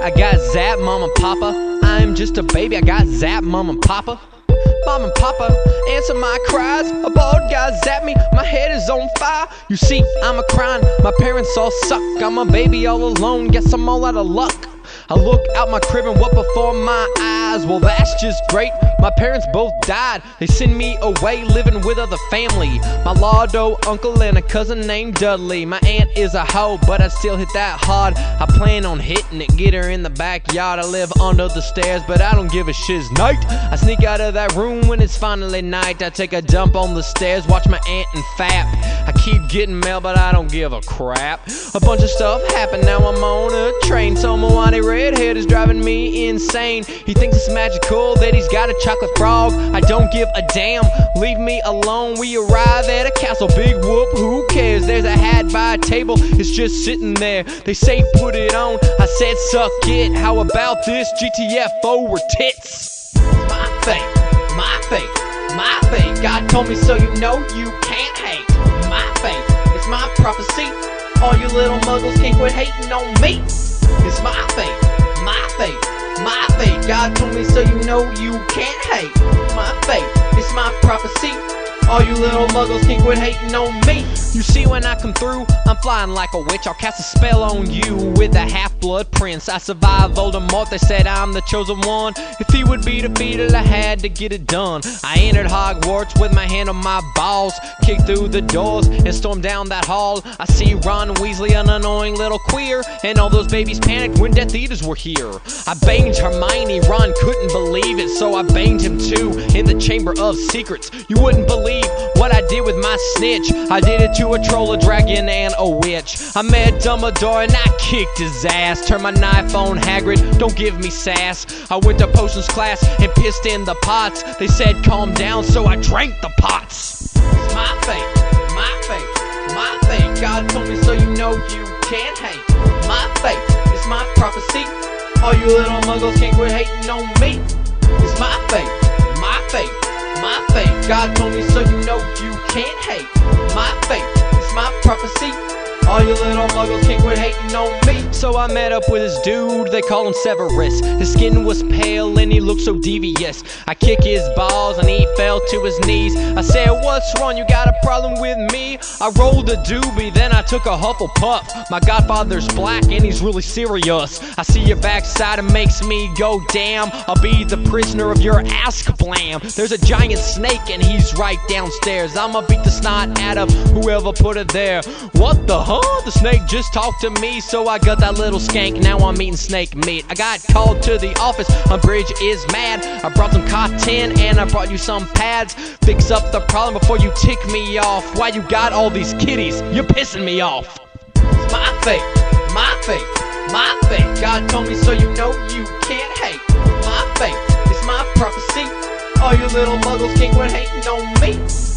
I got zapped, mama, papa. I'm just a baby, I got zapped, mama, papa. Mom and Papa, answer my cries. A bald guy zapped me, my head is on fire. You see, I'm a crying, my parents all suck. I'm a baby all alone, guess I'm all out of luck. I look out my crib and what before my eyes? Well, that's just great. My parents both died. They send me away living with other family. My lardo uncle and a cousin named Dudley. My aunt is a hoe, but I still hit that hard. I plan on hitting it, get her in the backyard. I live under the stairs, but I don't give a shit's night. I sneak out of that room when it's finally night. I take a dump on the stairs, watch my aunt and fap. I keep getting mail, but I don't give a crap. A bunch of stuff happened, now I'm on a train. Some Moani redhead is driving me insane. He thinks it's magical that he's got a chocolate frog. I don't give a damn, leave me alone. We arrive at a castle, big whoop, who cares? There's a hat by a table, it's just sitting there. They say put it on, I said suck it. How about this GTF over tits? My fate, my fate, my fate. God told me so you know you can't hate. My fate, it's my prophecy. All you little muggles can't quit hating on me. It's my fate, my fate, my fate. God told me so you know you can't hate. My fate, it's my prophecy. All you little muggles can't quit hating on me. You see when I come through, I'm flying like a witch. I'll cast a spell on you with a half-blood prince. I survived Voldemort, they said I'm the chosen one. If he would be defeated, I had to get it done. I entered Hogwarts with my hand on my balls, kicked through the doors and stormed down that hall. I see Ron Weasley, an annoying little queer, and all those babies panicked when Death Eaters were here. I banged Hermione, Ron couldn't believe it, so I banged him too in the Chamber of Secrets. You wouldn't believe what I did with my snitch. I did it to a troll, a dragon, and a witch. I met Dumbledore and I kicked his ass. Turned my knife on Hagrid, don't give me sass. I went to potions class and pissed in the pots. They said calm down, so I drank the pots. It's my fate, my fate, my fate. God told me so you know you can't hate. My fate, it's my prophecy. All you little muggles can't quit hating on me. It's my fate, my fate, my fate. God told me so you know you can't hate. My fate, it's my prophecy. All you little muggles can't quit hating on me. So I met up with this dude, they call him Severus. His skin was pale and he looked so devious. I kicked his balls and he fell to his knees. I said, what's wrong, you got a problem with me? I rolled a doobie, then I took a Hufflepuff. My godfather's black and he's really serious. I see your backside, it makes me go damn. I'll be the prisoner of your ass kablam. There's a giant snake and he's right downstairs. I'ma beat the snot out of whoever put it there. What the huh? The snake just talked to me, so I got that little skank. Now I'm eating snake meat. I got called to the office, Umbridge is mad. I brought some cotton and I brought you some pads. Fix up the problem before you tick me off. Why you got all these kitties? You're pissing me off. It's my fate, my fate, my fate. God told me so you know you can't hate. My fate, it's my prophecy. All you little muggles can't quit hating on me.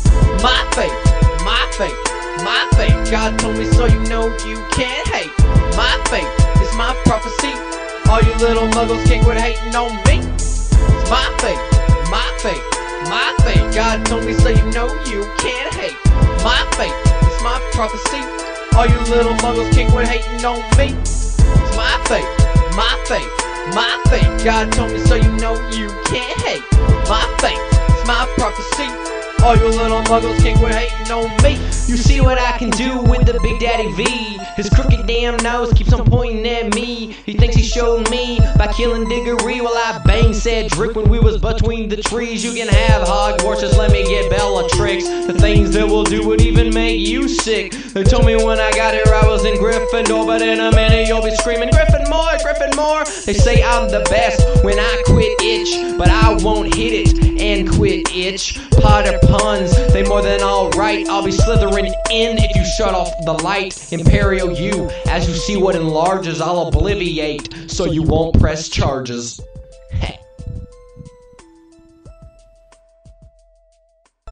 My fate, my fate, my fate. God told me so you know you can't hate. My fate, it's my prophecy. All you little muggles can't quit hating on me. It's my fate, my fate, my fate. God told me so you know you can't hate. My fate, it's my prophecy. All you little muggles can't quit hating on me. It's my fate, my fate, my fate. God told me so you know you can't hate. My fate, it's my prophecy. All you little muggles can't quit hating on me. You see what I can do with the Big Daddy V. His crooked damn nose keeps on pointing at me. He thinks he showed me by killing Diggory while I banged Cedric when we was between the trees. You can have Hogwarts, just let me get Bellatrix. The things that we'll do would even make you sick. They told me when I got here I was in Gryffindor, but in a minute you'll be screaming Griffin more, Griffin more. They say I'm the best when I quit itch, but I won't hit it and quit itch. Potter puns, they more than alright. I'll be slithering in if you shut off the light. Imperial U, as you see what enlarges, I'll obliviate so you won't press charges.